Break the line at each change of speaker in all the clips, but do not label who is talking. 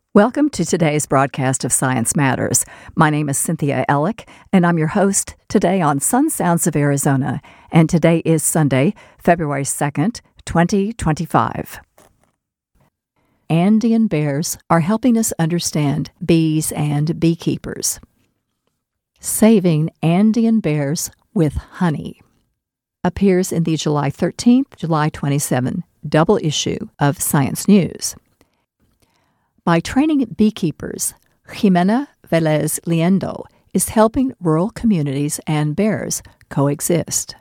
Welcome to today's broadcast of Science Matters. My name is Cynthia Ellick, and I'm your host today on Sun Sounds of Arizona. And today is Sunday, February 2nd, 2025. Andean bears are helping us understand bees and beekeepers. Saving Andean Bears with Honey appears in the July 13th, July 27 double issue of Science News. By training beekeepers, Jimena Velez Liendo is helping rural communities and bears coexist.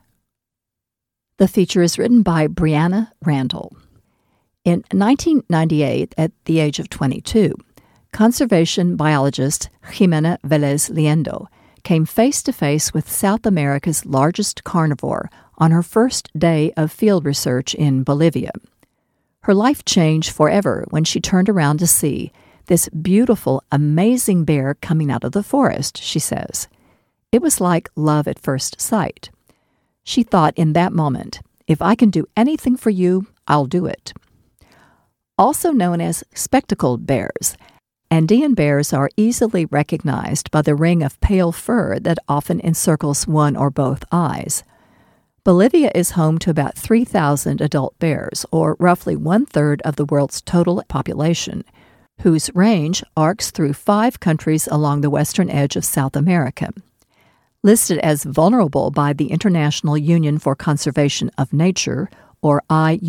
The feature is written by Brianna Randall. In 1998, at the age of 22, conservation biologist Jimena Velez Liendo came face-to-face with South America's largest carnivore on her first day of field research in Bolivia. Her life changed forever when she turned around to see this beautiful, amazing bear coming out of the forest, she says. It was like love at first sight. She thought in that moment, if I can do anything for you, I'll do it. Also known as spectacled bears, Andean bears are easily recognized by the ring of pale fur that often encircles one or both eyes. Bolivia is home to about 3,000 adult bears, or roughly one-third of the world's total population, whose range arcs through 5 countries along the western edge of South America. Listed as vulnerable by the International Union for Conservation of Nature, or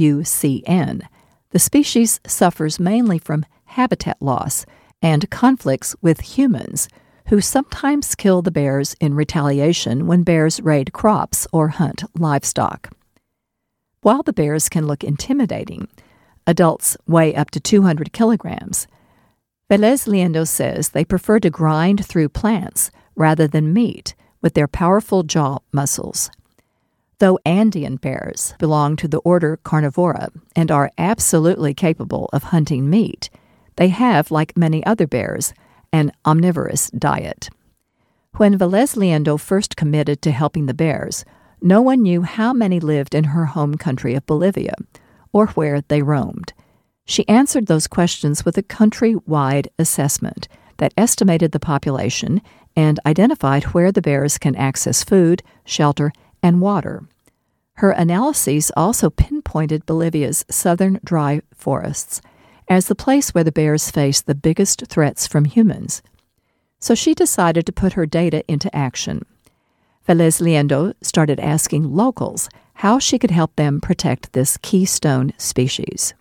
IUCN, the species suffers mainly from habitat loss and conflicts with humans, who sometimes kill the bears in retaliation when bears raid crops or hunt livestock. While the bears can look intimidating, adults weigh up to 200 kilograms. Velez Liendo says they prefer to grind through plants rather than meat with their powerful jaw muscles. Though Andean bears belong to the order Carnivora and are absolutely capable of hunting meat, they have, like many other bears, an omnivorous diet. When Velez Liendo first committed to helping the bears, no one knew how many lived in her home country of Bolivia, or where they roamed. She answered those questions with a country-wide assessment that estimated the population and identified where the bears can access food, shelter, and water. Her analyses also pinpointed Bolivia's southern dry forests as the place where the bears face the biggest threats from humans. So she decided to put her data into action. Velez Liendo started asking locals how she could help them protect this keystone species.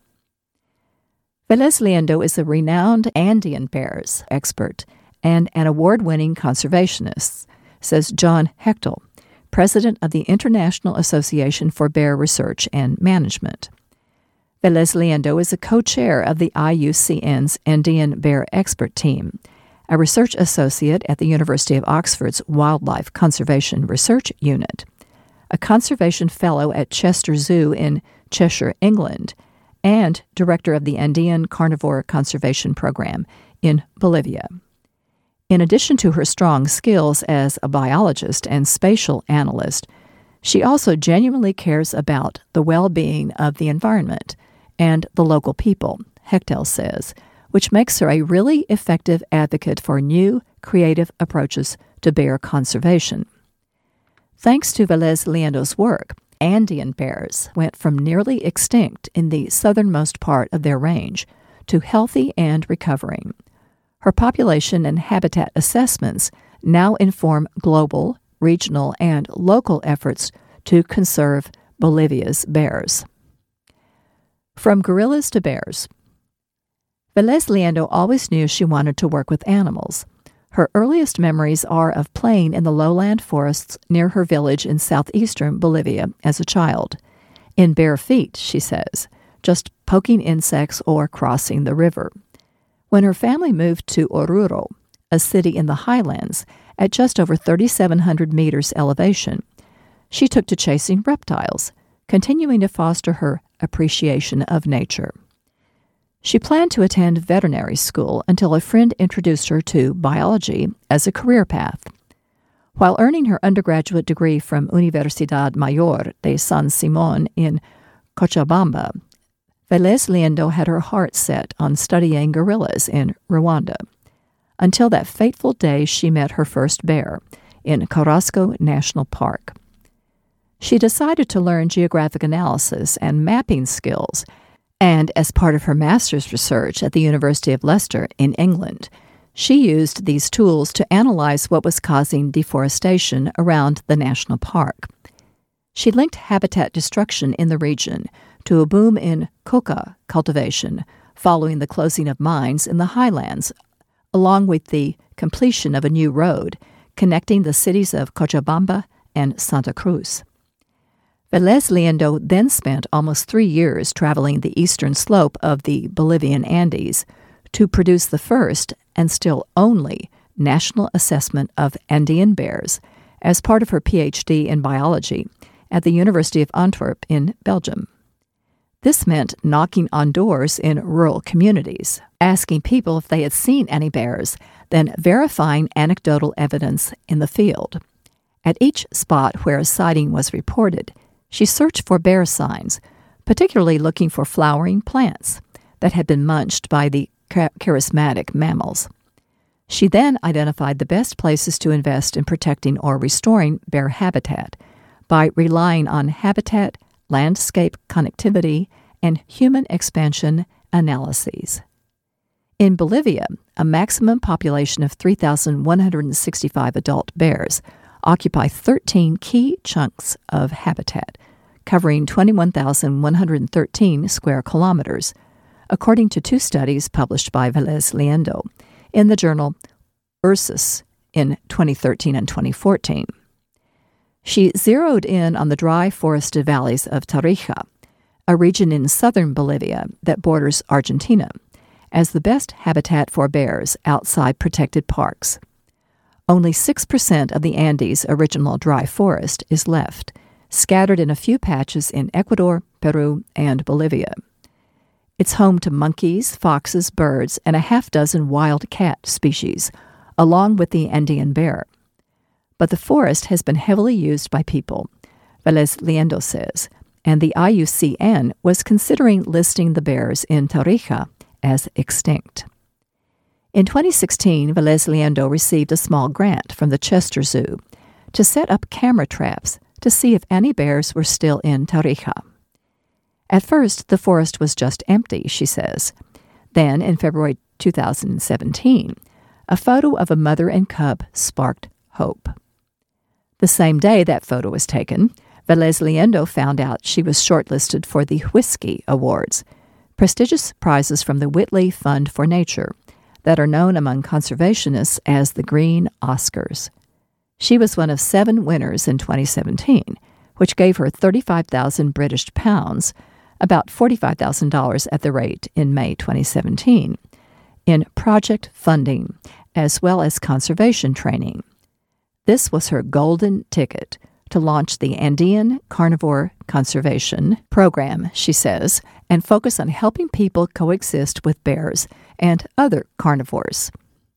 Velez Liendo is a renowned Andean bears expert and an award-winning conservationist, says John Hechtel, president of the International Association for Bear Research and Management. Velez Liendo is a co-chair of the IUCN's Andean Bear Expert Team, a research associate at the University of Oxford's Wildlife Conservation Research Unit, a conservation fellow at Chester Zoo in Cheshire, England, and director of the Andean Carnivore Conservation Program in Bolivia. In addition to her strong skills as a biologist and spatial analyst, she also genuinely cares about the well-being of the environment and the local people, Hechtel says, which makes her a really effective advocate for new, creative approaches to bear conservation. Thanks to Velez Liendo's work, Andean bears went from nearly extinct in the southernmost part of their range to healthy and recovering. Her population and habitat assessments now inform global, regional, and local efforts to conserve Bolivia's bears. From gorillas to bears. Velez Liendo always knew she wanted to work with animals. Her earliest memories are of playing in the lowland forests near her village in southeastern Bolivia as a child. In bare feet, she says, just poking insects or crossing the river. When her family moved to Oruro, a city in the highlands at just over 3,700 meters elevation, she took to chasing reptiles, continuing to foster her appreciation of nature. She planned to attend veterinary school until a friend introduced her to biology as a career path. While earning her undergraduate degree from Universidad Mayor de San Simón in Cochabamba, Velez Liendo had her heart set on studying gorillas in Rwanda, until that fateful day she met her first bear in Carrasco National Park. She decided to learn geographic analysis and mapping skills, and as part of her master's research at the University of Leicester in England, she used these tools to analyze what was causing deforestation around the national park. She linked habitat destruction in the region to a boom in coca cultivation following the closing of mines in the highlands, along with the completion of a new road connecting the cities of Cochabamba and Santa Cruz. Velez Liendo then spent almost 3 years traveling the eastern slope of the Bolivian Andes to produce the first, and still only, national assessment of Andean bears as part of her PhD in biology at the University of Antwerp in Belgium. This meant knocking on doors in rural communities, asking people if they had seen any bears, then verifying anecdotal evidence in the field. At each spot where a sighting was reported, she searched for bear signs, particularly looking for flowering plants that had been munched by the charismatic mammals. She then identified the best places to invest in protecting or restoring bear habitat by relying on habitat, landscape connectivity, and human expansion analyses. In Bolivia, a maximum population of 3,165 adult bears occupy 13 key chunks of habitat, covering 21,113 square kilometers, according to 2 studies published by Velez Liendo in the journal Ursus in 2013 and 2014. She zeroed in on the dry forested valleys of Tarija, a region in southern Bolivia that borders Argentina, as the best habitat for bears outside protected parks. Only 6% of the Andes' original dry forest is left, scattered in a few patches in Ecuador, Peru, and Bolivia. It's home to monkeys, foxes, birds, and a half-dozen wild cat species, along with the Andean bear. But the forest has been heavily used by people, Velez Liendo says, and the IUCN was considering listing the bears in Tarija as extinct. In 2016, Velez Liendo received a small grant from the Chester Zoo to set up camera traps to see if any bears were still in Tarija. At first, the forest was just empty, she says. Then, in February 2017, a photo of a mother and cub sparked hope. The same day that photo was taken, Velez Liendo found out she was shortlisted for the Whiskey Awards, prestigious prizes from the Whitley Fund for Nature, that are known among conservationists as the Green Oscars. She was one of 7 winners in 2017, which gave her 35,000 British pounds, about $45,000 at the rate in May 2017, in project funding as well as conservation training. This was her golden ticket to launch the Andean Carnivore Conservation Program, she says, and focus on helping people coexist with bears and other carnivores.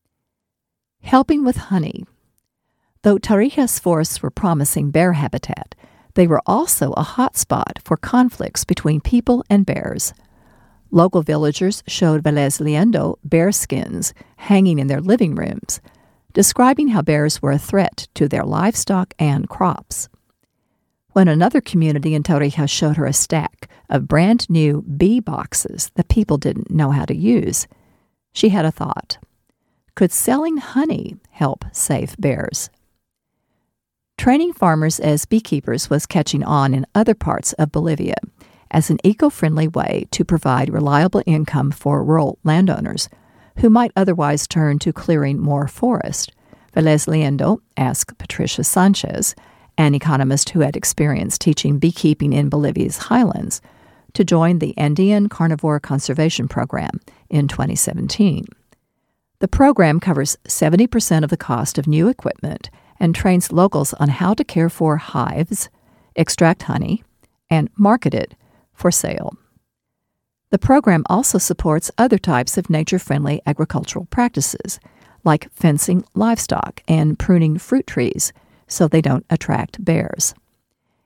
Helping with honey. Though Tarija's forests were promising bear habitat, they were also a hot spot for conflicts between people and bears. Local villagers showed Velez Liendo bear skins hanging in their living rooms, describing how bears were a threat to their livestock and crops. When another community in Tarija showed her a stack of brand-new bee boxes that people didn't know how to use, she had a thought. Could selling honey help save bears? Training farmers as beekeepers was catching on in other parts of Bolivia as an eco-friendly way to provide reliable income for rural landowners who might otherwise turn to clearing more forest. Velez Liendo asked Patricia Sanchez, an economist who had experience teaching beekeeping in Bolivia's highlands, to join the Andean Carnivore Conservation Program in 2017. The program covers 70% of the cost of new equipment and trains locals on how to care for hives, extract honey, and market it for sale. The program also supports other types of nature-friendly agricultural practices, like fencing livestock and pruning fruit trees so they don't attract bears.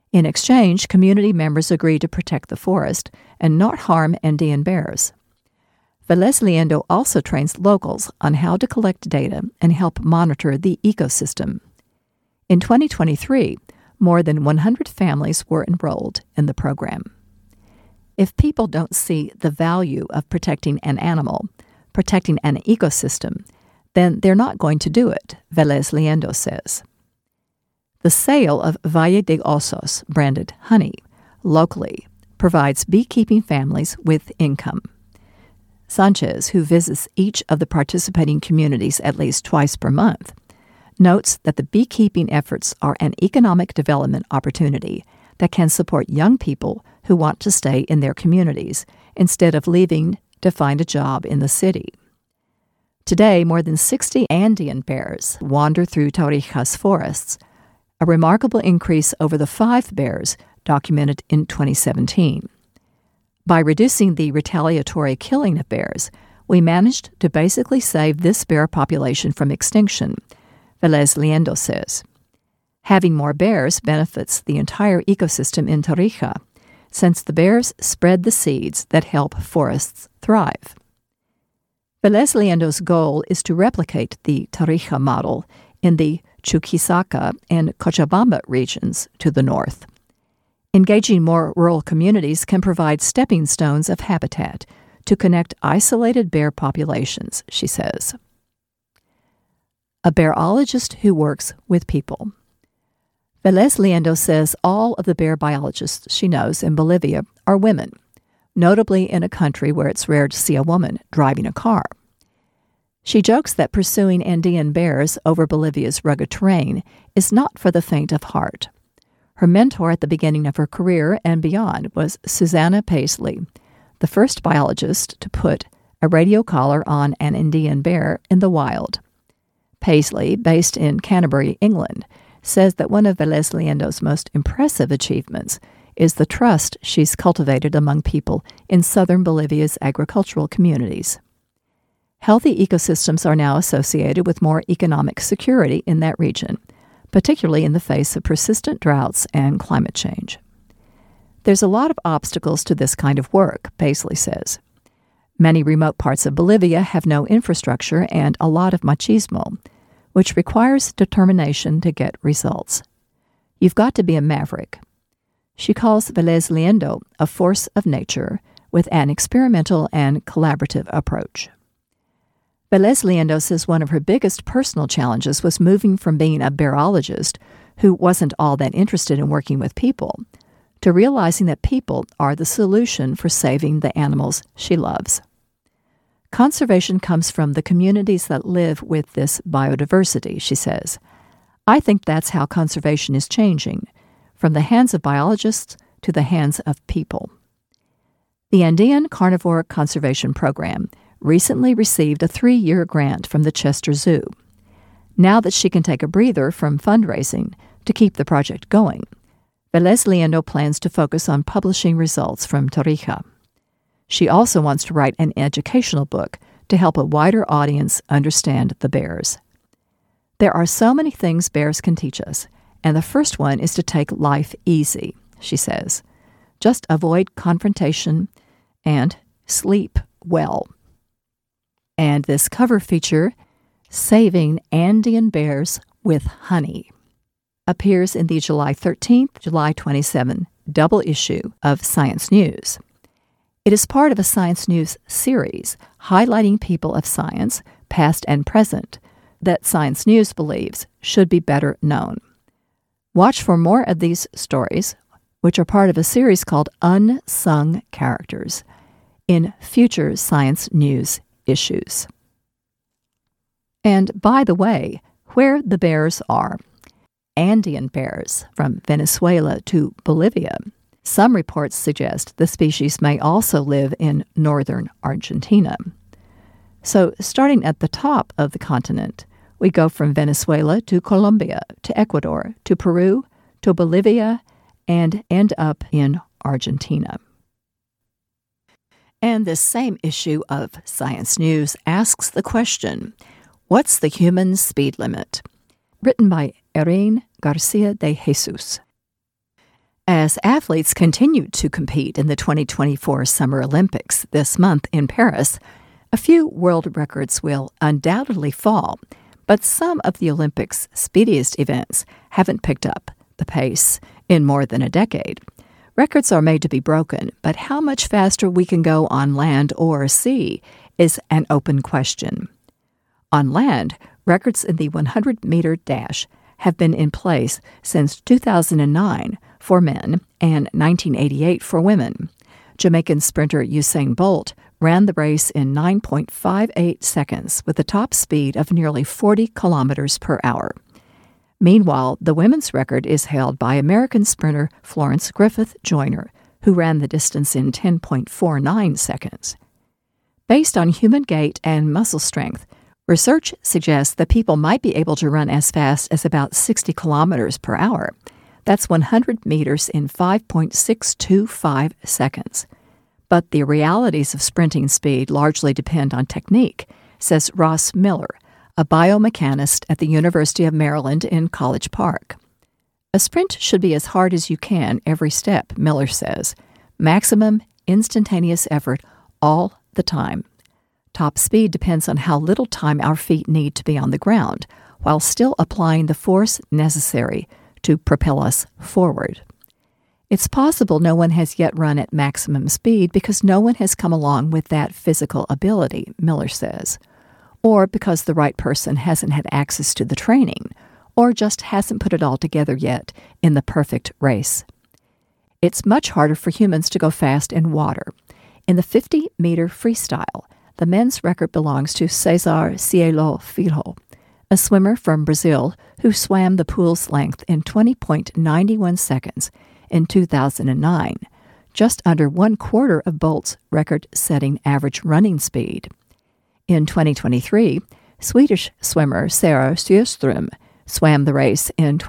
In exchange, community members agreed to protect the forest and not harm Andean bears. Velez Liendo also trains locals on how to collect data and help monitor the ecosystem. In 2023, more than 100 families were enrolled in the program. If people don't see the value of protecting an animal, protecting an ecosystem, then they're not going to do it, Velez Liendo says. The sale of Valle de Osos branded honey locally provides beekeeping families with income. Sanchez, who visits each of the participating communities at least twice per month, notes that the beekeeping efforts are an economic development opportunity that can support young people who want to stay in their communities instead of leaving to find a job in the city. Today, more than 60 Andean bears wander through Tarija's forests, a remarkable increase over the 5 bears documented in 2017. By reducing the retaliatory killing of bears, we managed to basically save this bear population from extinction, Velez Liendo says. Having more bears benefits the entire ecosystem in Tarija, since the bears spread the seeds that help forests thrive. Velez Liendo's goal is to replicate the Tarija model in the Chuquisaca and Cochabamba regions to the north. Engaging more rural communities can provide stepping stones of habitat to connect isolated bear populations, she says. A bearologist who works with people. Velez Liendo says all of the bear biologists she knows in Bolivia are women, notably in a country where it's rare to see a woman driving a car. She jokes that pursuing Andean bears over Bolivia's rugged terrain is not for the faint of heart. Her mentor at the beginning of her career and beyond was Susanna Paisley, the first biologist to put a radio collar on an Andean bear in the wild. Paisley, based in Canterbury, England, says that one of Velez Liendo's most impressive achievements is the trust she's cultivated among people in southern Bolivia's agricultural communities. Healthy ecosystems are now associated with more economic security in that region, particularly in the face of persistent droughts and climate change. There's a lot of obstacles to this kind of work, Paisley says. Many remote parts of Bolivia have no infrastructure and a lot of machismo, which requires determination to get results. You've got to be a maverick. She calls Velez Liendo a force of nature with an experimental and collaborative approach. Velez Liendo says one of her biggest personal challenges was moving from being a bearologist who wasn't all that interested in working with people to realizing that people are the solution for saving the animals she loves. Conservation comes from the communities that live with this biodiversity, she says. I think that's how conservation is changing, from the hands of biologists to the hands of people. The Andean Carnivore Conservation Program recently received a 3-year grant from the Chester Zoo. Now that she can take a breather from fundraising to keep the project going, Velez Liendo plans to focus on publishing results from Tarija. She also wants to write an educational book to help a wider audience understand the bears. There are so many things bears can teach us, and the first one is to take life easy, she says. Just avoid confrontation and sleep well. And this cover feature, Saving Andean Bears with Honey, appears in the July 13th, July 27 double issue of Science News. It is part of a Science News series highlighting people of science, past and present, that Science News believes should be better known. Watch for more of these stories, which are part of a series called Unsung Characters, in future Science News issues. And by the way, where the bears are, Andean bears from Venezuela to Bolivia, some reports suggest the species may also live in northern Argentina. So starting at the top of the continent, we go from Venezuela to Colombia, to Ecuador, to Peru, to Bolivia, and end up in Argentina. And this same issue of Science News asks the question, what's the human speed limit? Written by Irene Garcia de Jesus. As athletes continue to compete in the 2024 Summer Olympics this month in Paris, a few world records will undoubtedly fall, but some of the Olympics' speediest events haven't picked up the pace in more than a decade. Records are made to be broken, but how much faster we can go on land or sea is an open question. On land, records in the 100-meter dash have been in place since 2009 for men and 1988 for women. Jamaican sprinter Usain Bolt ran the race in 9.58 seconds with a top speed of nearly 40 kilometers per hour. Meanwhile, the women's record is held by American sprinter Florence Griffith Joyner, who ran the distance in 10.49 seconds. Based on human gait and muscle strength, research suggests that people might be able to run as fast as about 60 kilometers per hour. That's 100 meters in 5.625 seconds. But the realities of sprinting speed largely depend on technique, says Ross Miller, a biomechanist at the University of Maryland in College Park. A sprint should be as hard as you can every step, Miller says. Maximum instantaneous effort all the time. Top speed depends on how little time our feet need to be on the ground, while still applying the force necessary to propel us forward. It's possible no one has yet run at maximum speed because no one has come along with that physical ability, Miller says, or because the right person hasn't had access to the training, or just hasn't put it all together yet in the perfect race. It's much harder for humans to go fast in water. In the 50-meter freestyle, the men's record belongs to Cesar Cielo Filho, a swimmer from Brazil who swam the pool's length in 20.91 seconds in 2009, just under 1/4 of Bolt's record-setting average running speed. In 2023, Swedish swimmer Sarah Sjöström swam the race in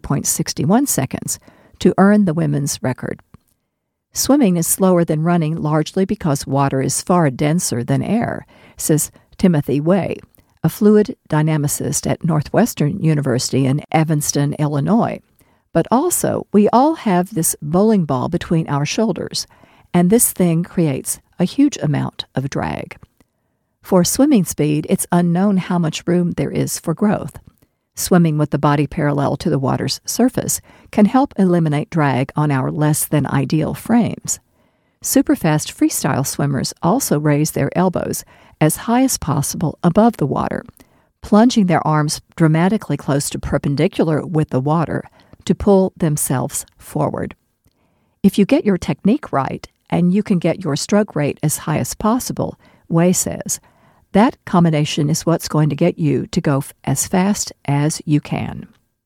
23.61 seconds to earn the women's record. Swimming is slower than running largely because water is far denser than air, says Timothy Way, a fluid dynamicist at Northwestern University in Evanston, Illinois. But also, we all have this bowling ball between our shoulders, and this thing creates a huge amount of drag. For swimming speed, it's unknown how much room there is for growth. Swimming with the body parallel to the water's surface can help eliminate drag on our less-than-ideal frames. Superfast freestyle swimmers also raise their elbows as high as possible above the water, plunging their arms dramatically close to perpendicular with the water to pull themselves forward. If you get your technique right and you can get your stroke rate as high as possible, Way says, that combination is what's going to get you to go as fast as you can.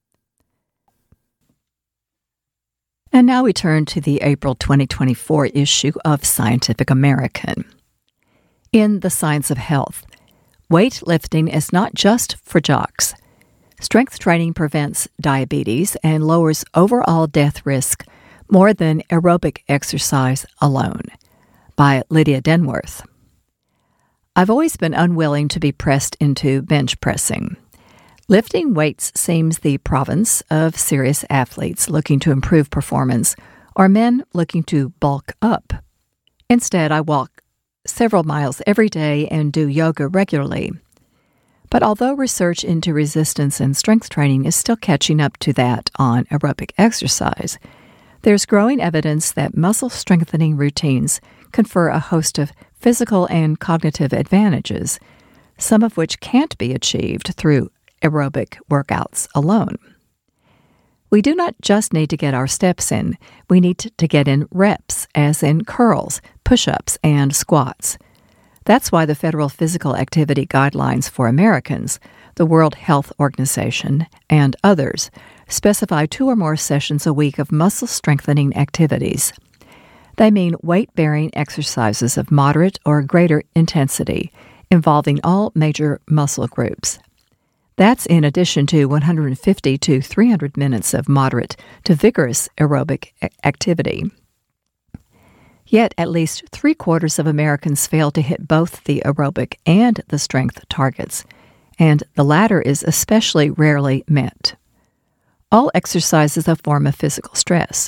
And now we turn to the April 2024 issue of Scientific American. In the Science of Health, weightlifting is not just for jocks. Strength training prevents diabetes and lowers overall death risk more than aerobic exercise alone. By Lydia Denworth. I've always been unwilling to be pressed into bench pressing. Lifting weights seems the province of serious athletes looking to improve performance or men looking to bulk up. Instead, I walk several miles every day and do yoga regularly. But although research into resistance and strength training is still catching up to that on aerobic exercise, there's growing evidence that muscle strengthening routines confer a host of physical and cognitive advantages, some of which can't be achieved through aerobic workouts alone. We do not just need to get our steps in, we need to get in reps, as in curls, push-ups, and squats. That's why the Federal Physical Activity Guidelines for Americans, the World Health Organization, and others specify 2 or more sessions a week of muscle strengthening activities. They mean weight-bearing exercises of moderate or greater intensity involving all major muscle groups. That's in addition to 150 to 300 minutes of moderate to vigorous aerobic activity. Yet at least 3/4 of Americans fail to hit both the aerobic and the strength targets, and the latter is especially rarely met. All exercise is a form of physical stress.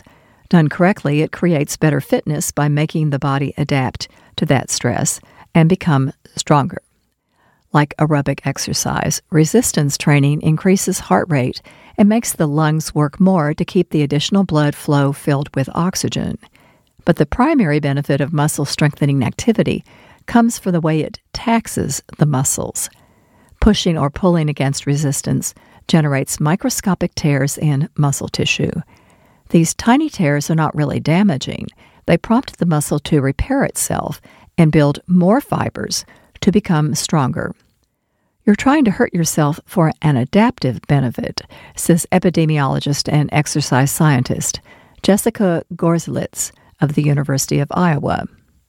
Done correctly, it creates better fitness by making the body adapt to that stress and become stronger. Like aerobic exercise, resistance training increases heart rate and makes the lungs work more to keep the additional blood flow filled with oxygen. But the primary benefit of muscle strengthening activity comes from the way it taxes the muscles. Pushing or pulling against resistance generates microscopic tears in muscle tissue. These tiny tears are not really damaging. They prompt the muscle to repair itself and build more fibers to become stronger. You're trying to hurt yourself for an adaptive benefit, says epidemiologist and exercise scientist Jessica Gorzelitz of the University of Iowa.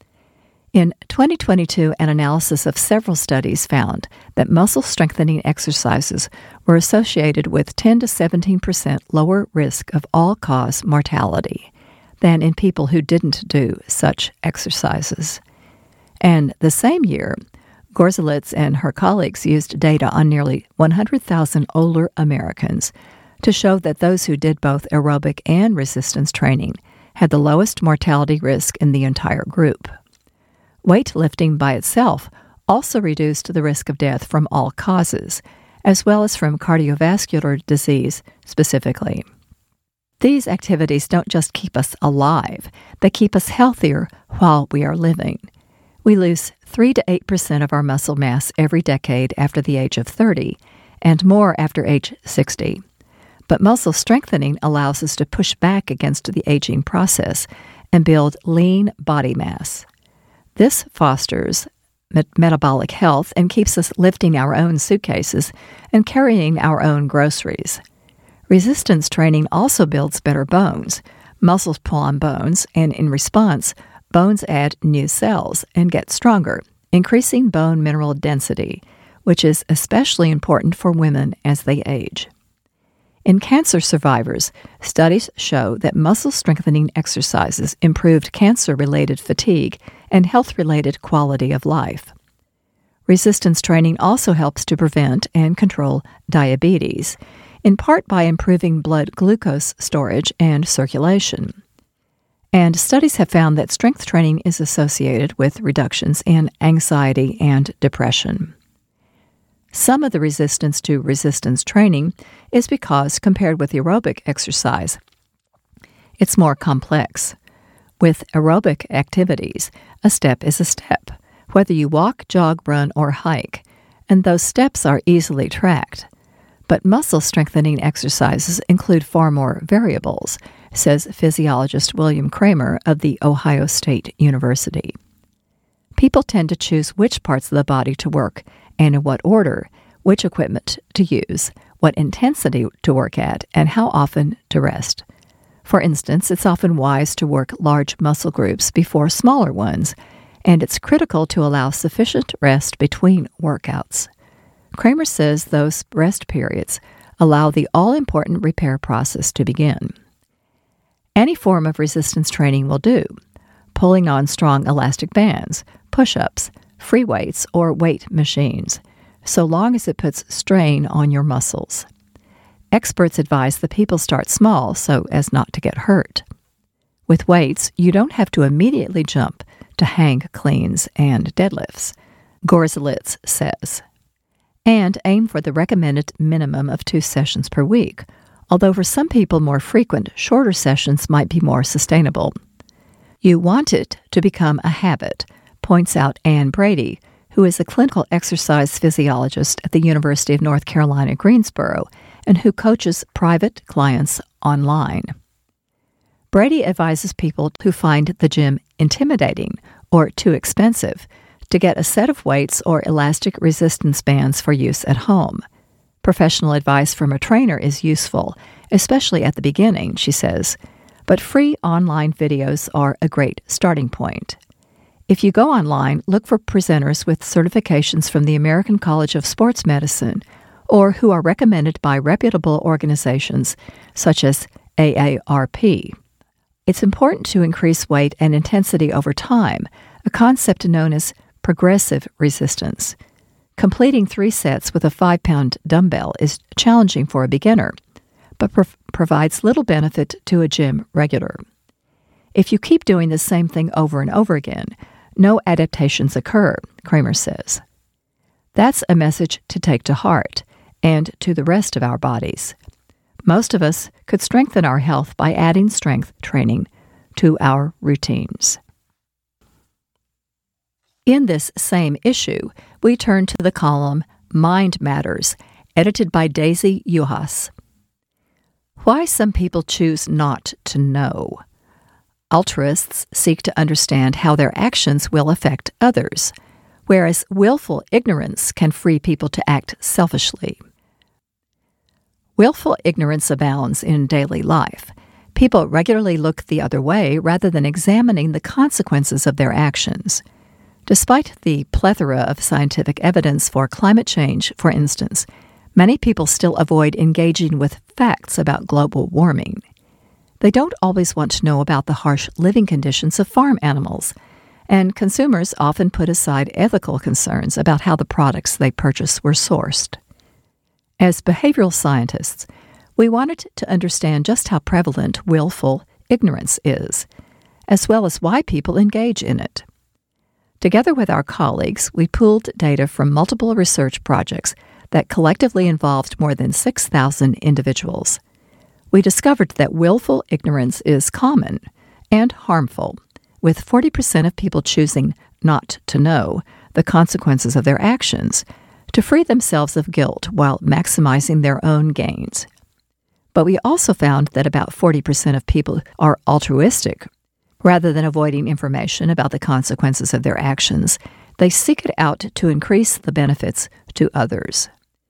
In 2022, an analysis of several studies found that muscle-strengthening exercises were associated with 10 to 17% lower risk of all-cause mortality than in people who didn't do such exercises. And the same year, Gorzelitz and her colleagues used data on nearly 100,000 older Americans to show that those who did both aerobic and resistance training had the lowest mortality risk in the entire group. Weightlifting by itself also reduced the risk of death from all causes, as well as from cardiovascular disease specifically. These activities don't just keep us alive, they keep us healthier while we are living. We lose 3 to 8% of our muscle mass every decade after the age of 30, and more after age 60. But muscle strengthening allows us to push back against the aging process and build lean body mass. This fosters metabolic health and keeps us lifting our own suitcases and carrying our own groceries. Resistance training also builds better bones. Muscles pull on bones, and in response, bones add new cells and get stronger, increasing bone mineral density, which is especially important for women as they age. In cancer survivors, studies show that muscle-strengthening exercises improved cancer-related fatigue and health-related quality of life. Resistance training also helps to prevent and control diabetes, in part by improving blood glucose storage and circulation. And studies have found that strength training is associated with reductions in anxiety and depression. Some of the resistance to resistance training is because, compared with aerobic exercise, it's more complex. With aerobic activities, a step is a step, whether you walk, jog, run, or hike, and those steps are easily tracked. But muscle-strengthening exercises include far more variables, says physiologist William Kramer of The Ohio State University. People tend to choose which parts of the body to work and in what order, which equipment to use, what intensity to work at, and how often to rest. For instance, it's often wise to work large muscle groups before smaller ones, and it's critical to allow sufficient rest between workouts. Kramer says those rest periods allow the all-important repair process to begin. Any form of resistance training will do. Pulling on strong elastic bands, push-ups, free weights, or weight machines, so long as it puts strain on your muscles. Experts advise that people start small so as not to get hurt. With weights, you don't have to immediately jump to hang cleans and deadlifts, Gorzelitz says. And aim for the recommended minimum of 2 sessions per week, although for some people more frequent, shorter sessions might be more sustainable. You want it to become a habit, points out Ann Brady, who is a clinical exercise physiologist at the University of North Carolina, Greensboro, and who coaches private clients online. Brady advises people who find the gym intimidating or too expensive to get a set of weights or elastic resistance bands for use at home. Professional advice from a trainer is useful, especially at the beginning, she says, but free online videos are a great starting point. If you go online, look for presenters with certifications from the American College of Sports Medicine or who are recommended by reputable organizations such as AARP. It's important to increase weight and intensity over time, a concept known as progressive resistance. Completing 3 sets with a 5-pound dumbbell is challenging for a beginner, but provides little benefit to a gym regular. If you keep doing the same thing over and over again, no adaptations occur, Kramer says. That's a message to take to heart and to the rest of our bodies. Most of us could strengthen our health by adding strength training to our routines. In this same issue, we turn to the column Mind Matters, edited by Daisy Yuhas. Why some people choose not to know. Altruists seek to understand how their actions will affect others, whereas willful ignorance can free people to act selfishly. Willful ignorance abounds in daily life. People regularly look the other way rather than examining the consequences of their actions. Despite the plethora of scientific evidence for climate change, for instance, many people still avoid engaging with facts about global warming. They don't always want to know about the harsh living conditions of farm animals, and consumers often put aside ethical concerns about how the products they purchase were sourced. As behavioral scientists, we wanted to understand just how prevalent willful ignorance is, as well as why people engage in it. Together with our colleagues, we pooled data from multiple research projects that collectively involved more than 6,000 individuals. We discovered that willful ignorance is common and harmful, with 40% of people choosing not to know the consequences of their actions to free themselves of guilt while maximizing their own gains. But we also found that about 40% of people are altruistic. Rather than avoiding information about the consequences of their actions, they seek it out to increase the benefits to others.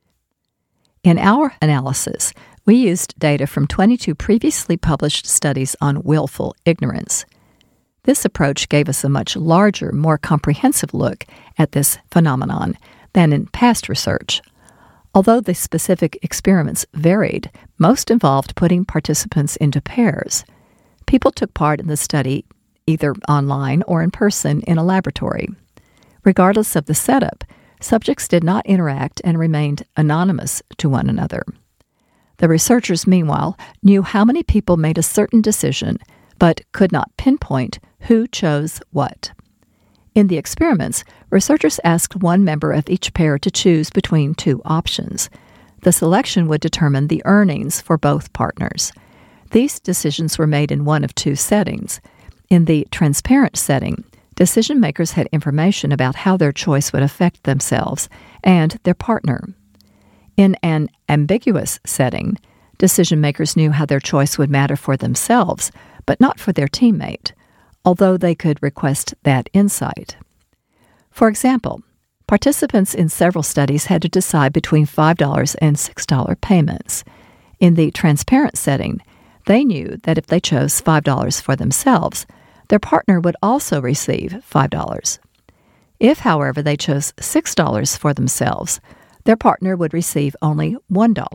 In our analysis, we used data from 22 previously published studies on willful ignorance. This approach gave us a much larger, more comprehensive look at this phenomenon than in past research. Although the specific experiments varied, most involved putting participants into pairs. People took part in the study either online or in person in a laboratory. Regardless of the setup, subjects did not interact and remained anonymous to one another. The researchers, meanwhile, knew how many people made a certain decision, but could not pinpoint who chose what. In the experiments, researchers asked one member of each pair to choose between two options. The selection would determine the earnings for both partners. These decisions were made in one of two settings. In the transparent setting, decision-makers had information about how their choice would affect themselves and their partner. In an ambiguous setting, decision-makers knew how their choice would matter for themselves, but not for their teammate, although they could request that insight. For example, participants in several studies had to decide between $5 and $6 payments. In the transparent setting, they knew that if they chose $5 for themselves, their partner would also receive $5. If, however, they chose $6 for themselves, their partner would receive only $1.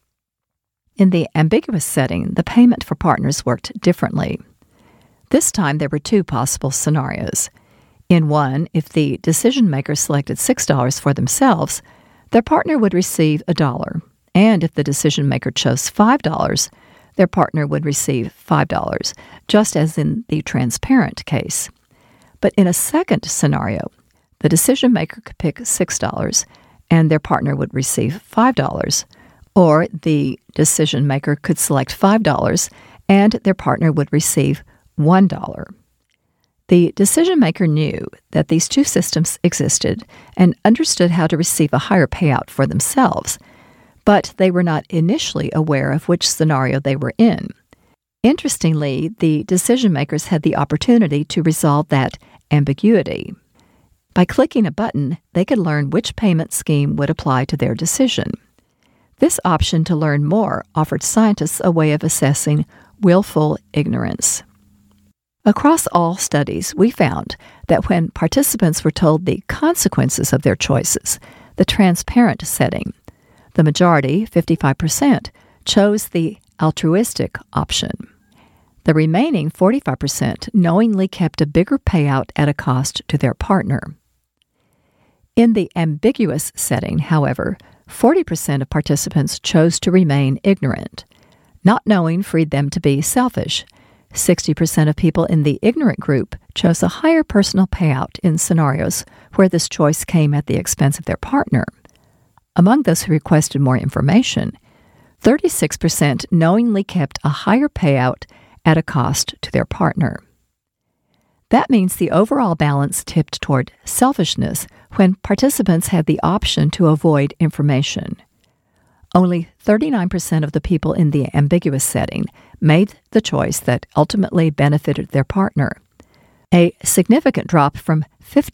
In the ambiguous setting, the payment for partners worked differently. This time there were two possible scenarios. In one, if the decision-maker selected $6 for themselves, their partner would receive $1, and if the decision-maker chose $5, their partner would receive $5, just as in the transparent case. But in a second scenario, the decision-maker could pick $6, and their partner would receive $5, or the decision-maker could select $5, and their partner would receive $1. The decision-maker knew that these two systems existed and understood how to receive a higher payout for themselves, but they were not initially aware of which scenario they were in. Interestingly, the decision-makers had the opportunity to resolve that ambiguity. By clicking a button, they could learn which payment scheme would apply to their decision. This option to learn more offered scientists a way of assessing willful ignorance. Across all studies, we found that when participants were told the consequences of their choices, the transparent setting, the majority, 55%, chose the altruistic option. The remaining 45% knowingly kept a bigger payout at a cost to their partner. In the ambiguous setting, however, 40% of participants chose to remain ignorant. Not knowing freed them to be selfish. 60% of people in the ignorant group chose a higher personal payout in scenarios where this choice came at the expense of their partner. Among those who requested more information, 36% knowingly kept a higher payout at a cost to their partner. That means the overall balance tipped toward selfishness when participants had the option to avoid information. Only 39% of the people in the ambiguous setting made the choice that ultimately benefited their partner, a significant drop from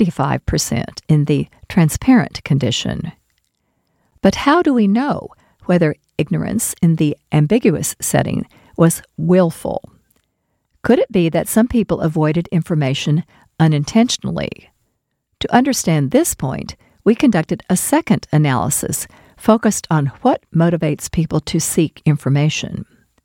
55% in the transparent condition. But how do we know whether ignorance in the ambiguous setting was willful? Could it be that some people avoided information unintentionally? To understand this point, we conducted a second analysis focused on what motivates people to seek information.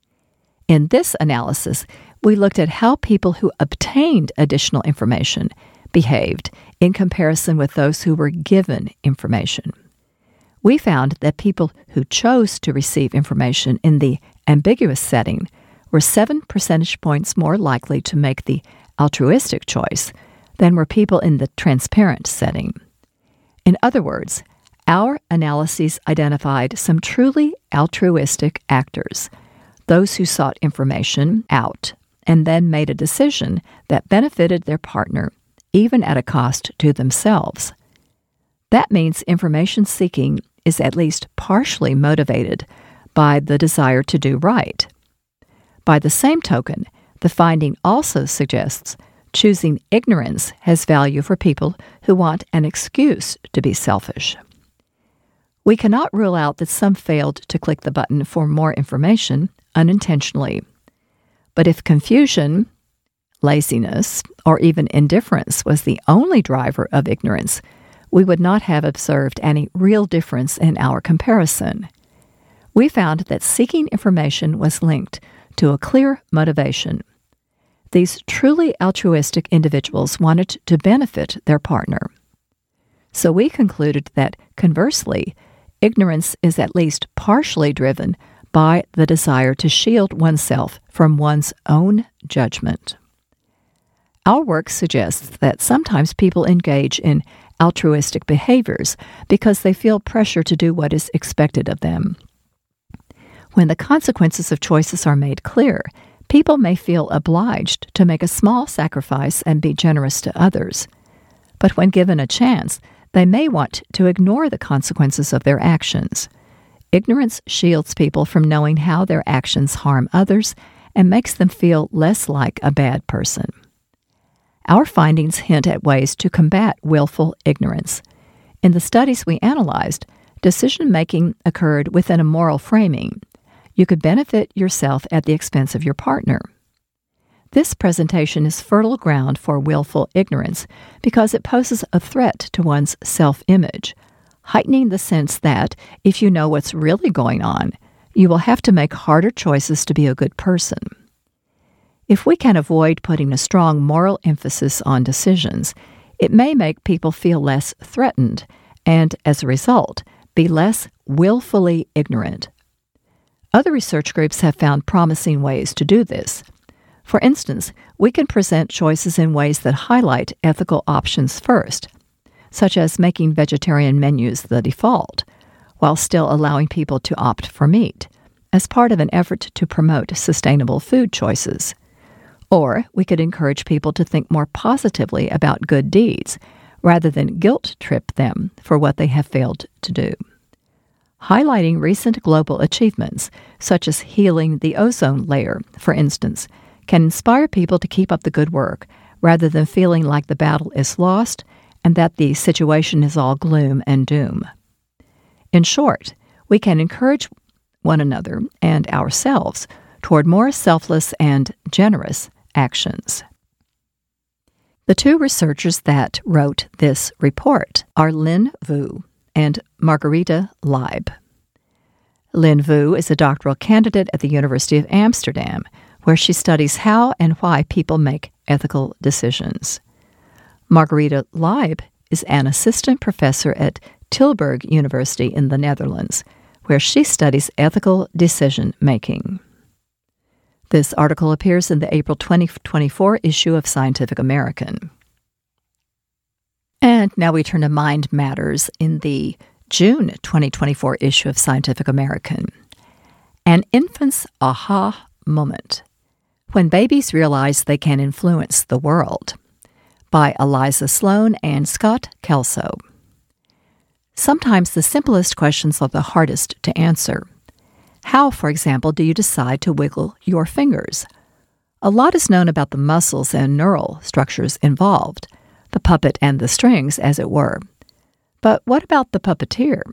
In this analysis, we looked at how people who obtained additional information behaved in comparison with those who were given information. We found that people who chose to receive information in the ambiguous setting were 7 percentage points more likely to make the altruistic choice than were people in the transparent setting. In other words, our analyses identified some truly altruistic actors, those who sought information out and then made a decision that benefited their partner, even at a cost to themselves. That means information seeking is at least partially motivated by the desire to do right. By the same token, the finding also suggests choosing ignorance has value for people who want an excuse to be selfish. We cannot rule out that some failed to click the button for more information unintentionally. But if confusion, laziness, or even indifference was the only driver of ignorance, we would not have observed any real difference in our comparison. We found that seeking information was linked to a clear motivation. These truly altruistic individuals wanted to benefit their partner. So we concluded that, conversely, ignorance is at least partially driven by the desire to shield oneself from one's own judgment. Our work suggests that sometimes people engage in altruistic behaviors because they feel pressure to do what is expected of them. When the consequences of choices are made clear, people may feel obliged to make a small sacrifice and be generous to others. But when given a chance, they may want to ignore the consequences of their actions. Ignorance shields people from knowing how their actions harm others and makes them feel less like a bad person. Our findings hint at ways to combat willful ignorance. In the studies we analyzed, decision-making occurred within a moral framing. You could benefit yourself at the expense of your partner. This presentation is fertile ground for willful ignorance because it poses a threat to one's self-image, heightening the sense that, if you know what's really going on, you will have to make harder choices to be a good person. If we can avoid putting a strong moral emphasis on decisions, it may make people feel less threatened and, as a result, be less willfully ignorant. Other research groups have found promising ways to do this. For instance, we can present choices in ways that highlight ethical options first, such as making vegetarian menus the default, while still allowing people to opt for meat, as part of an effort to promote sustainable food choices. Or we could encourage people to think more positively about good deeds, rather than guilt-trip them for what they have failed to do. Highlighting recent global achievements, such as healing the ozone layer, for instance, can inspire people to keep up the good work, rather than feeling like the battle is lost and that the situation is all gloom and doom. In short, we can encourage one another and ourselves toward more selfless and generous actions. The two researchers that wrote this report are Lin Vu and Margarethe Leib. Lin Vu is a doctoral candidate at the University of Amsterdam, where she studies how and why people make ethical decisions. Margarethe Leib is an assistant professor at Tilburg University in the Netherlands, where she studies ethical decision-making. This article appears in the April 2024 issue of Scientific American. And now we turn to Mind Matters in the June 2024 issue of Scientific American. An infant's aha moment. When babies realize they can influence the world. By Eliza Sloan and Scott Kelso. Sometimes the simplest questions are the hardest to answer. How, for example, do you decide to wiggle your fingers? A lot is known about the muscles and neural structures involved, the puppet and the strings, as it were. But what about the puppeteer?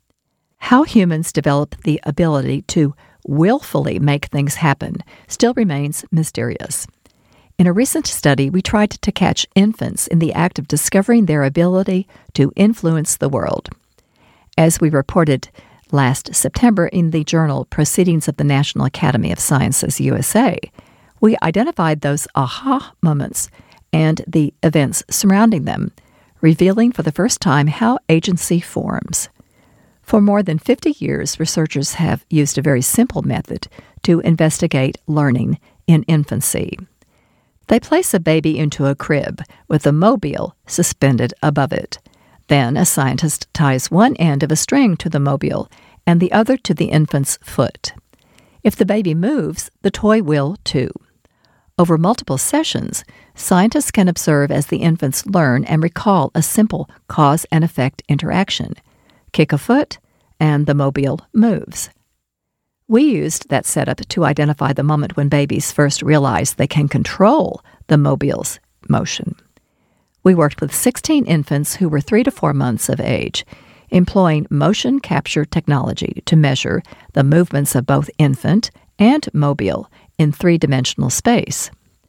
How humans develop the ability to willfully make things happen still remains mysterious. In a recent study, we tried to catch infants in the act of discovering their ability to influence the world. As we reported last September in the journal Proceedings of the National Academy of Sciences, USA, we identified those aha moments and the events surrounding them, revealing for the first time how agency forms. For more than 50 years, researchers have used a very simple method to investigate learning in infancy. They place a baby into a crib with a mobile suspended above it. Then a scientist ties one end of a string to the mobile and the other to the infant's foot. If the baby moves, the toy will too. Over multiple sessions, scientists can observe as the infants learn and recall a simple cause and effect interaction. Kick a foot, and the mobile moves. We used that setup to identify the moment when babies first realize they can control the mobile's motion. We worked with 16 infants who were 3 to 4 months of age, employing motion capture technology to measure the movements of both infant and mobile in three-dimensional space.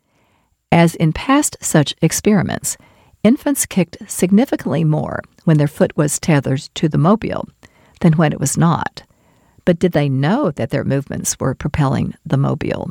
As in past such experiments, infants kicked significantly more when their foot was tethered to the mobile than when it was not. But did they know that their movements were propelling the mobile?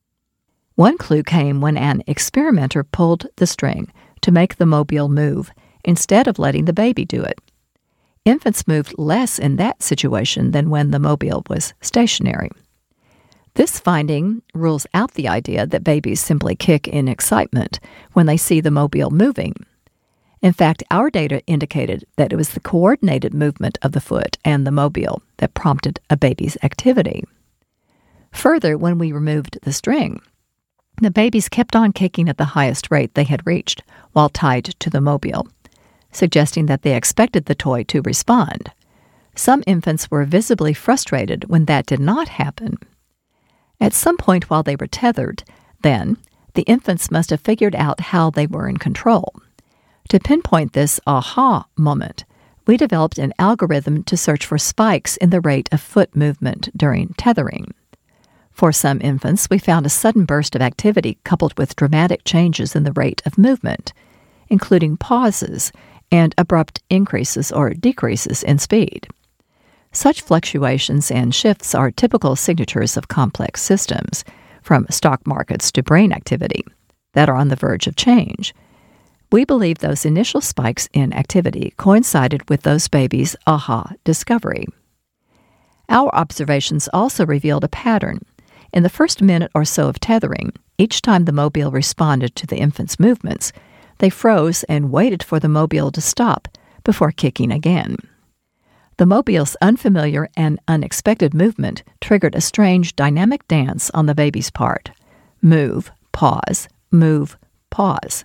One clue came when an experimenter pulled the string to make the mobile move instead of letting the baby do it. Infants moved less in that situation than when the mobile was stationary. This finding rules out the idea that babies simply kick in excitement when they see the mobile moving. In fact, our data indicated that it was the coordinated movement of the foot and the mobile that prompted a baby's activity. Further, when we removed the string, the babies kept on kicking at the highest rate they had reached while tied to the mobile, suggesting that they expected the toy to respond. Some infants were visibly frustrated when that did not happen. At some point while they were tethered, then, the infants must have figured out how they were in control. To pinpoint this aha moment, we developed an algorithm to search for spikes in the rate of foot movement during tethering. For some infants, we found a sudden burst of activity coupled with dramatic changes in the rate of movement, including pauses and abrupt increases or decreases in speed. Such fluctuations and shifts are typical signatures of complex systems, from stock markets to brain activity, that are on the verge of change. We believe those initial spikes in activity coincided with those babies' aha discovery. Our observations also revealed a pattern. In the first minute or so of tethering, each time the mobile responded to the infant's movements, they froze and waited for the mobile to stop before kicking again. The mobile's unfamiliar and unexpected movement triggered a strange dynamic dance on the baby's part. Move, pause, move, pause.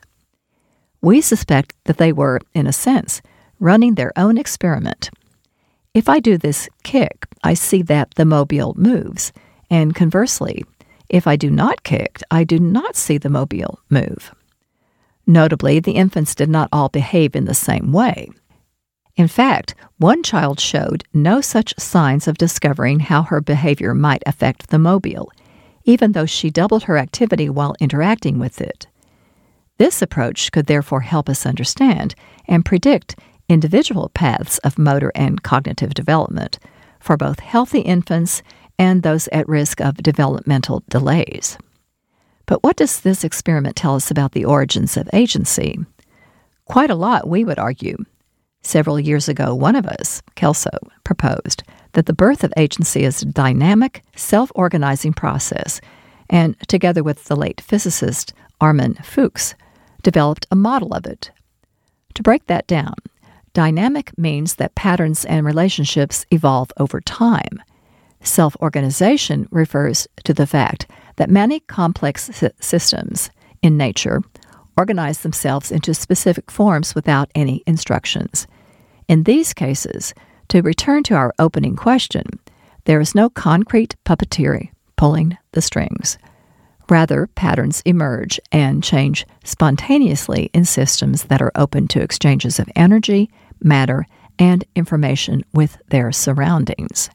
We suspect that they were, in a sense, running their own experiment. If I do this kick, I see that the mobile moves, and conversely, if I do not kick, I do not see the mobile move. Notably, the infants did not all behave in the same way. In fact, one child showed no such signs of discovering how her behavior might affect the mobile, even though she doubled her activity while interacting with it. This approach could therefore help us understand and predict individual paths of motor and cognitive development for both healthy infants and those at risk of developmental delays. But what does this experiment tell us about the origins of agency? Quite a lot, we would argue. Several years ago, one of us, Kelso, proposed that the birth of agency is a dynamic, self-organizing process and together with the late physicist Armin Fuchs, developed a model of it. To break that down, dynamic means that patterns and relationships evolve over time. Self-organization refers to the fact that many complex systems in nature organize themselves into specific forms without any instructions. In these cases, to return to our opening question, there is no concrete puppeteer pulling the strings. Rather, patterns emerge and change spontaneously in systems that are open to exchanges of energy, matter, and information with their surroundings.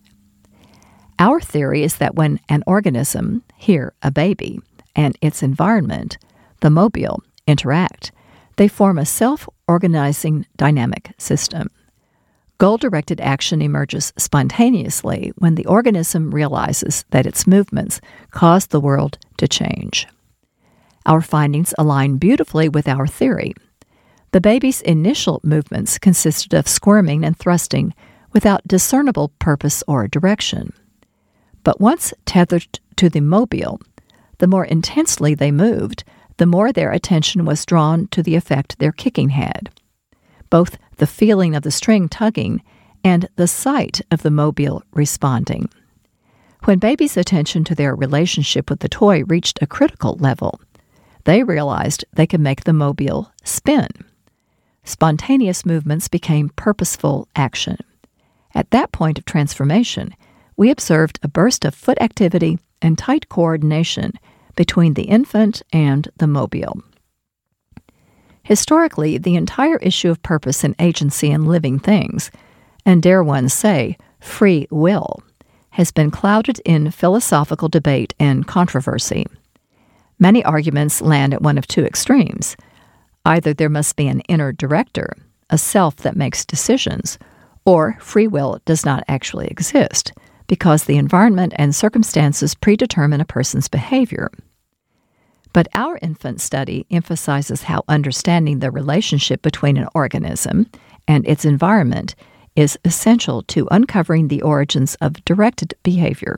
Our theory is that when an organism, here a baby, and its environment, the mobile, interact, they form a self-organizing dynamic system. Goal-directed action emerges spontaneously when the organism realizes that its movements cause the world to change. Our findings align beautifully with our theory. The baby's initial movements consisted of squirming and thrusting without discernible purpose or direction. But once tethered to the mobile, the more intensely they moved, the more their attention was drawn to the effect their kicking had. Both the feeling of the string tugging and the sight of the mobile responding. When babies' attention to their relationship with the toy reached a critical level, they realized they could make the mobile spin. Spontaneous movements became purposeful action. At that point of transformation, we observed a burst of foot activity and tight coordination between the infant and the mobile. Historically, the entire issue of purpose and agency in living things, and dare one say, free will, has been clouded in philosophical debate and controversy. Many arguments land at one of two extremes. Either there must be an inner director, a self that makes decisions, or free will does not actually exist, because the environment and circumstances predetermine a person's behavior. But our infant study emphasizes how understanding the relationship between an organism and its environment is essential to uncovering the origins of directed behavior.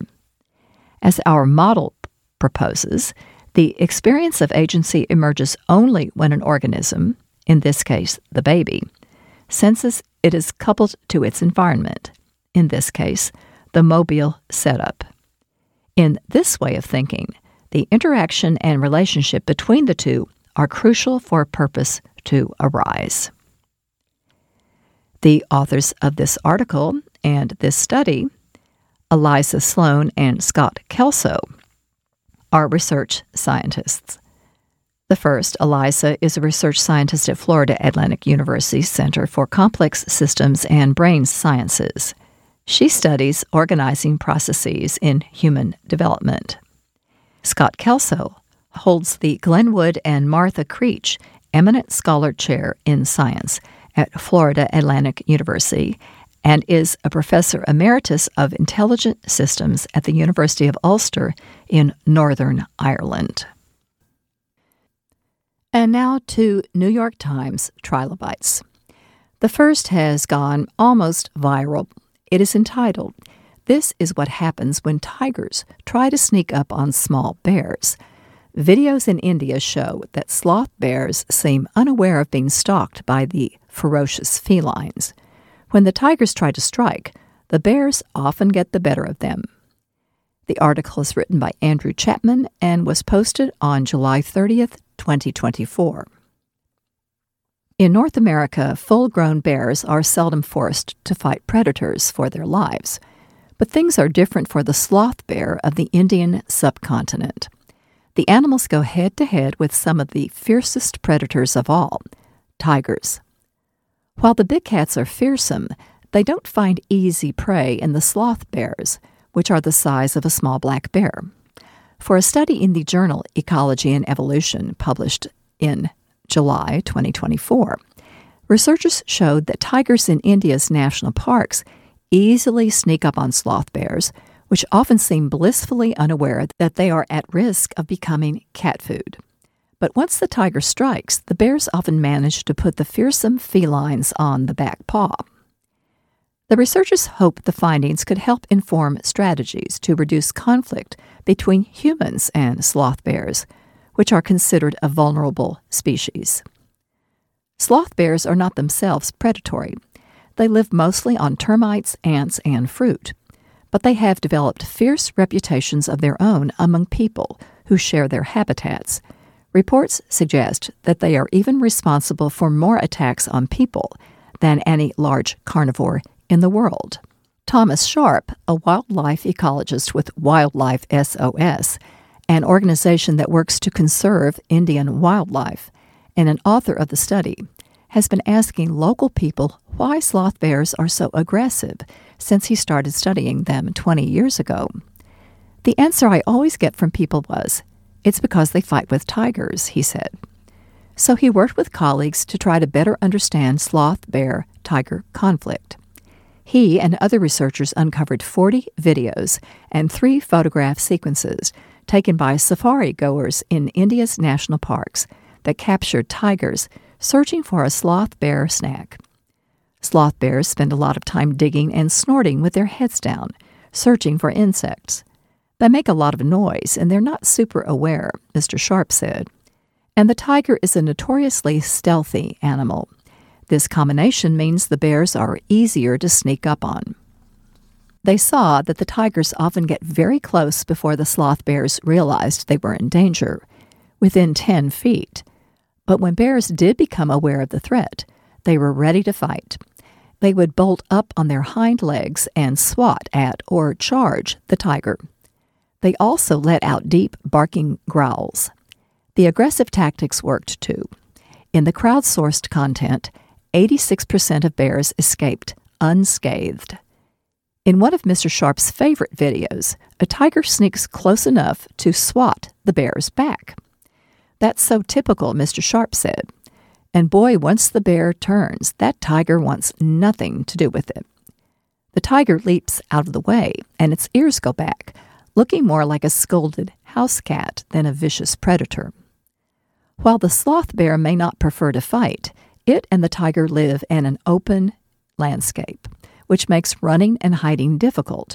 As our model proposes, the experience of agency emerges only when an organism, in this case the baby, senses it is coupled to its environment, in this case the mobile setup. In this way of thinking, the interaction and relationship between the two are crucial for purpose to arise. The authors of this article and this study, Eliza Sloan and Scott Kelso, are research scientists. The first, Eliza, is a research scientist at Florida Atlantic University's Center for Complex Systems and Brain Sciences. She studies organizing processes in human development. Scott Kelso holds the Glenwood and Martha Creech Eminent Scholar Chair in Science at Florida Atlantic University and is a professor emeritus of intelligent systems at the University of Ulster in Northern Ireland. And now to New York Times trilobites. The first has gone almost viral. It is entitled, "This is what happens when tigers try to sneak up on small bears." Videos in India show that sloth bears seem unaware of being stalked by the ferocious felines. When the tigers try to strike, the bears often get the better of them. The article is written by Andrew Chapman and was posted on July 30th, 2024. In North America, full-grown bears are seldom forced to fight predators for their lives. But things are different for the sloth bear of the Indian subcontinent. The animals go head-to-head with some of the fiercest predators of all, tigers. While the big cats are fearsome, they don't find easy prey in the sloth bears, which are the size of a small black bear. For a study in the journal Ecology and Evolution, published in July 2024, researchers showed that tigers in India's national parks easily sneak up on sloth bears, which often seem blissfully unaware that they are at risk of becoming cat food. But once the tiger strikes, the bears often manage to put the fearsome felines on the back paw. The researchers hope the findings could help inform strategies to reduce conflict between humans and sloth bears, which are considered a vulnerable species. Sloth bears are not themselves predatory. They live mostly on termites, ants, and fruit, but they have developed fierce reputations of their own among people who share their habitats. Reports suggest that they are even responsible for more attacks on people than any large carnivore in the world. Thomas Sharp, a wildlife ecologist with Wildlife SOS, an organization that works to conserve Indian wildlife, and an author of the study, has been asking local people why sloth bears are so aggressive since he started studying them 20 years ago. The answer I always get from people was, "It's because they fight with tigers," he said. So he worked with colleagues to try to better understand sloth-bear-tiger conflict. He and other researchers uncovered 40 videos and 3 photograph sequences taken by safari goers in India's national parks that captured tigers searching for a sloth bear snack. Sloth bears spend a lot of time digging and snorting with their heads down, searching for insects. They make a lot of noise, and they're not super aware, Mr. Sharp said. And the tiger is a notoriously stealthy animal. This combination means the bears are easier to sneak up on. They saw that the tigers often get very close before the sloth bears realized they were in danger, within 10 feet. But when bears did become aware of the threat, they were ready to fight. They would bolt up on their hind legs and swat at or charge the tiger. They also let out deep, barking growls. The aggressive tactics worked, too. In the crowdsourced content, 86% of bears escaped unscathed. In one of Mr. Sharp's favorite videos, a tiger sneaks close enough to swat the bear's back. That's so typical, Mr. Sharp said. And boy, once the bear turns, that tiger wants nothing to do with it. The tiger leaps out of the way, and its ears go back, looking more like a scolded house cat than a vicious predator. While the sloth bear may not prefer to fight, it and the tiger live in an open landscape, which makes running and hiding difficult.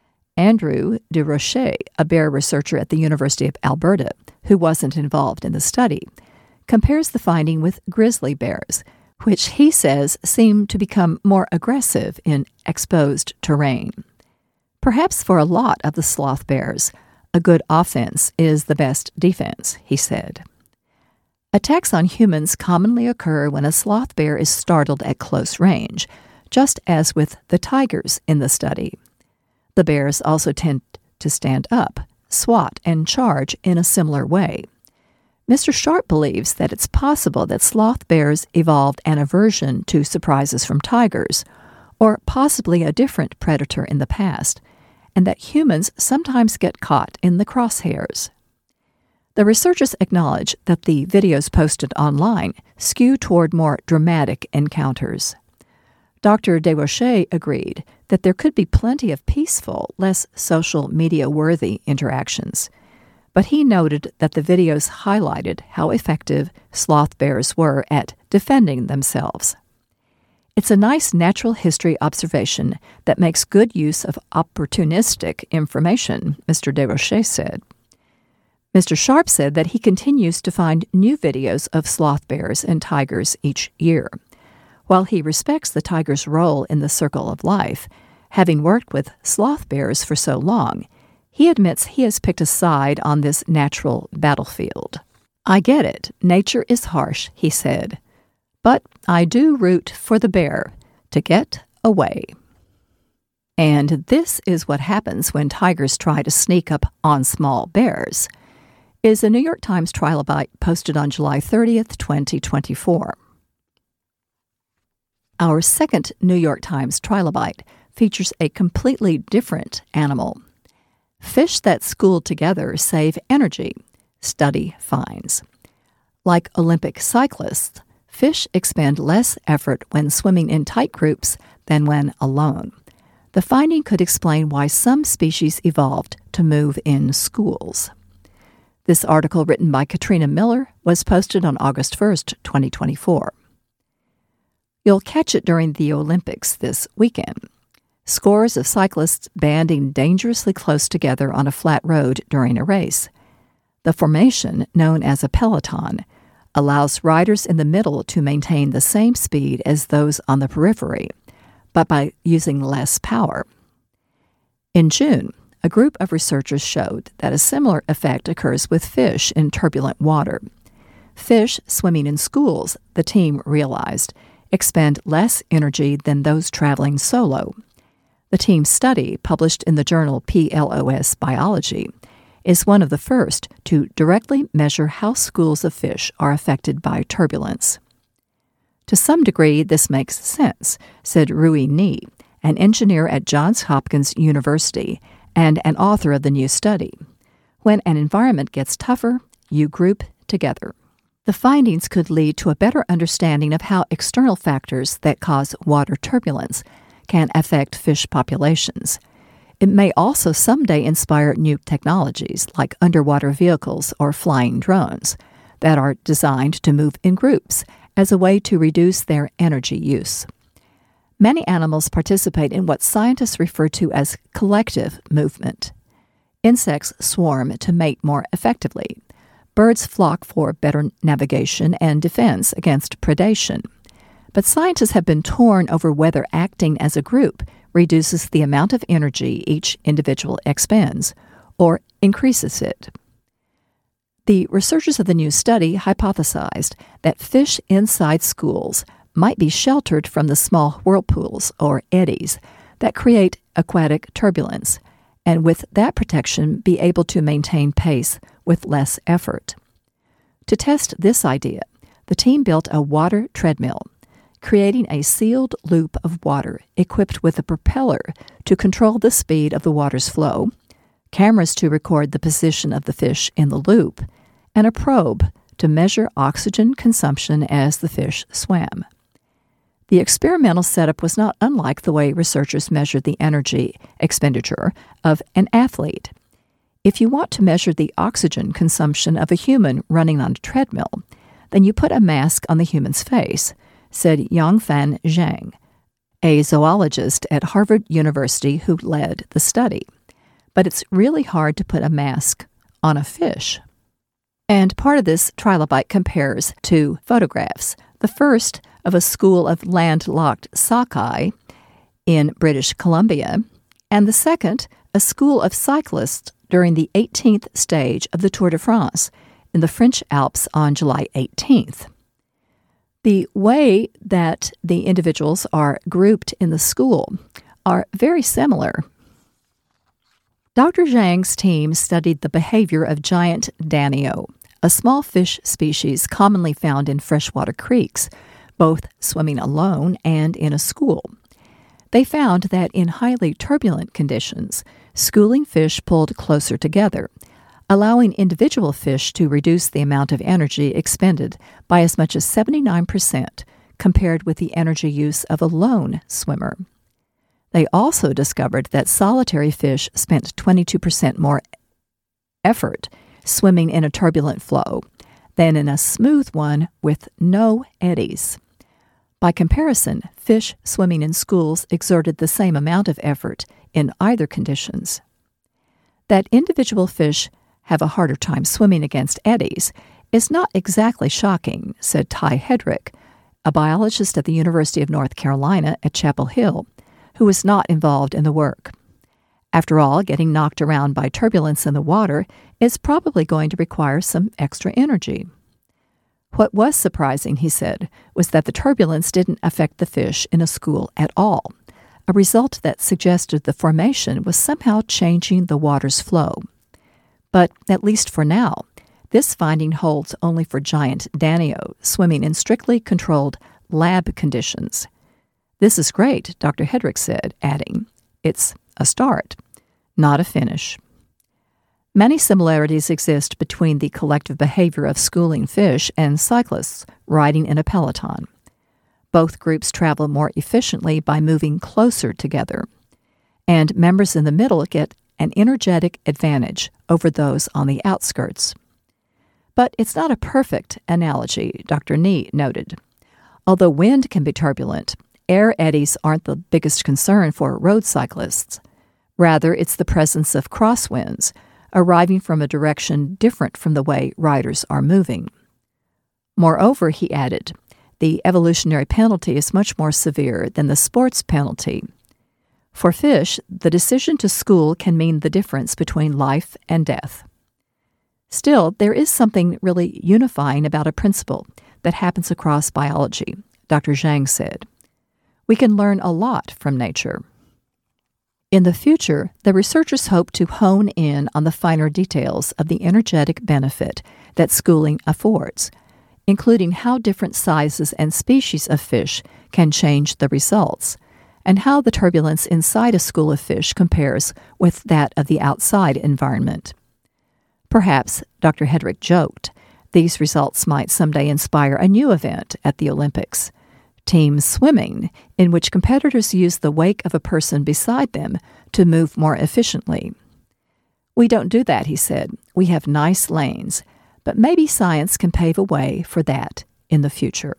Andrew DeRoche, a bear researcher at the University of Alberta, who wasn't involved in the study, compares the finding with grizzly bears, which he says seem to become more aggressive in exposed terrain. Perhaps for a lot of the sloth bears, a good offense is the best defense, he said. Attacks on humans commonly occur when a sloth bear is startled at close range, just as with the tigers in the study. The bears also tend to stand up, swat, and charge in a similar way. Mr. Sharp believes that it's possible that sloth bears evolved an aversion to surprises from tigers, or possibly a different predator in the past, and that humans sometimes get caught in the crosshairs. The researchers acknowledge that the videos posted online skew toward more dramatic encounters. Dr. DeRoche agreed that there could be plenty of peaceful, less social media-worthy interactions, but he noted that the videos highlighted how effective sloth bears were at defending themselves. It's a nice natural history observation that makes good use of opportunistic information, Mr. DeRoche said. Mr. Sharp said that he continues to find new videos of sloth bears and tigers each year. While he respects the tiger's role in the circle of life, having worked with sloth bears for so long, he admits he has picked a side on this natural battlefield. "I get it. Nature is harsh," he said. "But I do root for the bear to get away." And this is what happens when tigers try to sneak up on small bears, is a New York Times trilobite posted on July 30th, 2024. Our second New York Times trilobite features a completely different animal. Fish that school together save energy, study finds. Like Olympic cyclists, fish expend less effort when swimming in tight groups than when alone. The finding could explain why some species evolved to move in schools. This article, written by Katrina Miller, was posted on August 1st, 2024. You'll catch it during the Olympics this weekend. scores of cyclists banding dangerously close together on a flat road during a race. The formation, known as a peloton, allows riders in the middle to maintain the same speed as those on the periphery, but by using less power. In June, a group of researchers showed that a similar effect occurs with fish in turbulent water. Fish swimming in schools, the team realized, expend less energy than those traveling solo. The team's study, published in the journal PLOS Biology, is one of the first to directly measure how schools of fish are affected by turbulence. To some degree, this makes sense, said Rui Ni, an engineer at Johns Hopkins University and an author of the new study. When an environment gets tougher, you group together. The findings could lead to a better understanding of how external factors that cause water turbulence can affect fish populations. It may also someday inspire new technologies like underwater vehicles or flying drones that are designed to move in groups as a way to reduce their energy use. Many animals participate in what scientists refer to as collective movement. Insects swarm to mate more effectively. Birds flock for better navigation and defense against predation. But scientists have been torn over whether acting as a group reduces the amount of energy each individual expends or increases it. The researchers of the new study hypothesized that fish inside schools might be sheltered from the small whirlpools or eddies that create aquatic turbulence, and with that protection be able to maintain pace with less effort. To test this idea, the team built a water treadmill, creating a sealed loop of water equipped with a propeller to control the speed of the water's flow, cameras to record the position of the fish in the loop, and a probe to measure oxygen consumption as the fish swam. The experimental setup was not unlike the way researchers measured the energy expenditure of an athlete. If you want to measure the oxygen consumption of a human running on a treadmill, then you put a mask on the human's face, said Yongfan Zhang, a zoologist at Harvard University who led the study. But it's really hard to put a mask on a fish. And part of this trilobite compares two photographs. The first of a school of landlocked sockeye in British Columbia, and the second, a school of cyclists during the 18th stage of the Tour de France in the French Alps on July 18th. The way that the individuals are grouped in the school are very similar. Dr. Zhang's team studied the behavior of giant danio, a small fish species commonly found in freshwater creeks, both swimming alone and in a school. They found that in highly turbulent conditions, schooling fish pulled closer together, allowing individual fish to reduce the amount of energy expended by as much as 79% compared with the energy use of a lone swimmer. They also discovered that solitary fish spent 22% more effort swimming in a turbulent flow than in a smooth one with no eddies. By comparison, fish swimming in schools exerted the same amount of effort in either conditions. That individual fish have a harder time swimming against eddies is not exactly shocking, said Ty Hedrick, a biologist at the University of North Carolina at Chapel Hill, who was not involved in the work. After all, getting knocked around by turbulence in the water is probably going to require some extra energy. What was surprising, he said, was that the turbulence didn't affect the fish in a school at all, a result that suggested the formation was somehow changing the water's flow. But, at least for now, this finding holds only for giant danio swimming in strictly controlled lab conditions. This is great, Dr. Hedrick said, adding, it's a start, not a finish. Many similarities exist between the collective behavior of schooling fish and cyclists riding in a peloton. Both groups travel more efficiently by moving closer together, and members in the middle get an energetic advantage over those on the outskirts. But it's not a perfect analogy, Dr. Nee noted. Although wind can be turbulent, air eddies aren't the biggest concern for road cyclists. Rather, it's the presence of crosswinds, arriving from a direction different from the way riders are moving. Moreover, he added, the evolutionary penalty is much more severe than the sports penalty. For fish, the decision to school can mean the difference between life and death. Still, there is something really unifying about a principle that happens across biology, Dr. Zhang said. We can learn a lot from nature. In the future, the researchers hope to hone in on the finer details of the energetic benefit that schooling affords, including how different sizes and species of fish can change the results, and how the turbulence inside a school of fish compares with that of the outside environment. Perhaps, Dr. Hedrick joked, these results might someday inspire a new event at the Olympics, team swimming, in which competitors use the wake of a person beside them to move more efficiently. We don't do that, he said. We have nice lanes, but maybe science can pave a way for that in the future.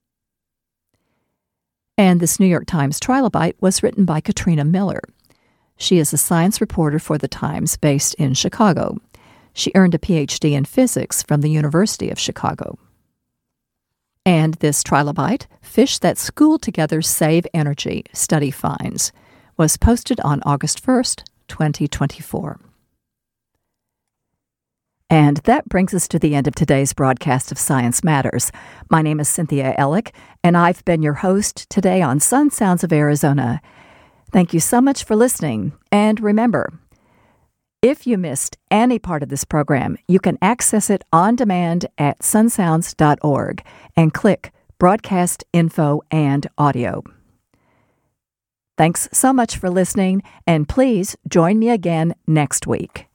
And this New York Times Trilobite was written by Katrina Miller. She is a science reporter for The Times based in Chicago. She earned a Ph.D. in physics from the University of Chicago. And this trilobite, Fish That School Together Save Energy, Study Finds, was posted on August 1st, 2024. And that brings us to the end of today's broadcast of Science Matters. My name is Cynthia Ellick, and I've been your host today on Sun Sounds of Arizona. Thank you so much for listening, and remember, if you missed any part of this program, you can access it on demand at sunsounds.org and click Broadcast Info and Audio. Thanks so much for listening, and please join me again next week.